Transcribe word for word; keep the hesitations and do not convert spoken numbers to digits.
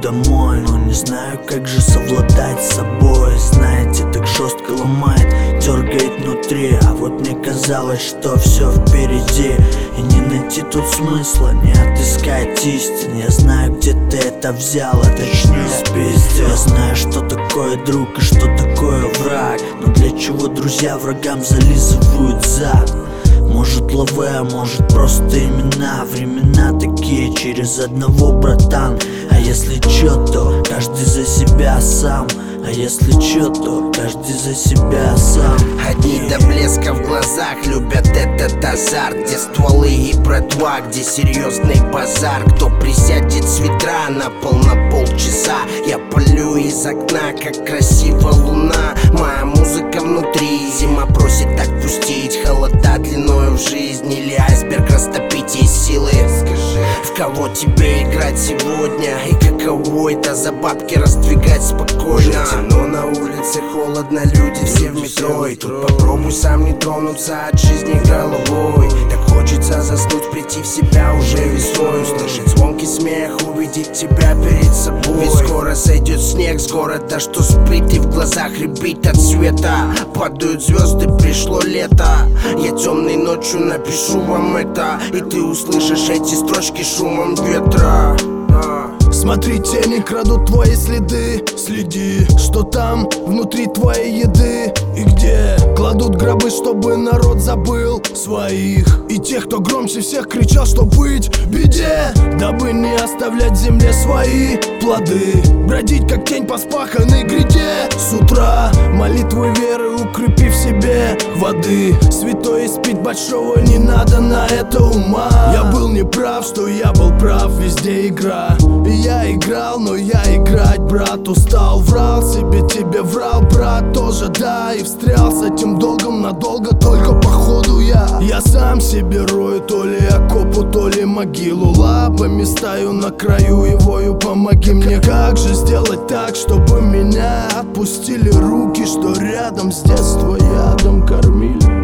домой, но не знаю, как же совладать с собой. Знаете, так жестко ломает, дергает внутри. А вот мне казалось, что все впереди, и не найти тут смысла, не отыскать истин. Я знаю, где ты это взял, а точнее спиздил. Я знаю, что такое друг и что такое враг, но для чего друзья врагам зализывают зад? Может лаве, а может просто имена. Времена такие через одного, братан. А если чё, то каждый за себя сам. А если чё, то каждый за себя сам. Одни до блеска в глазах любят этот азарт, где стволы и братва, где серьезный базар. Кто присядет с ведра на пол на полчаса, я полю из окна, как красива луна. Моя музыка внутри, зима просит отпустить холода длиною в жизнь, или айсберг растопить из силы. Скажи, в кого тебе играть сегодня, и каково это за бабки раздвигать спокойно. Но на улице холодно, люди все в метро, и тут попробуй сам не тронуться от жизни головой. Так хочется заснуть, прийти в себя уже весной, услышать звонкий смех, увидеть тебя перед собой. Ведь скоро сойдет снег с города, что спит, и в глазах рябит от света. Падают звезды, пришло лето. Я темной ночью напишу вам это, и ты услышишь эти строчки шумом ветра. Смотри, тени крадут твои следы. Следи, что там внутри твоей еды. И где кладут гробы, чтобы народ забыл своих. И тех, кто громче всех кричал, что быть в беде, дабы не оставлять в земле свои плоды. Бродить, как тень по спаханной гряде. С утра молитвы веры, укрепив в себе воды. Святой испить большого не надо, на это ума. Я был неправ, что я был прав, везде игра. И я играл, но я играть, брат, устал. Врал себе, тебе врал, брат, тоже, да. И встрял с этим долгом надолго, только походу я Я сам себе рою, то ли окопу, то ли могилу. Лапами стою на краю и вою, помоги мне. Как же сделать так, чтобы меня отпустили руки, что рядом с детства ядом кормили?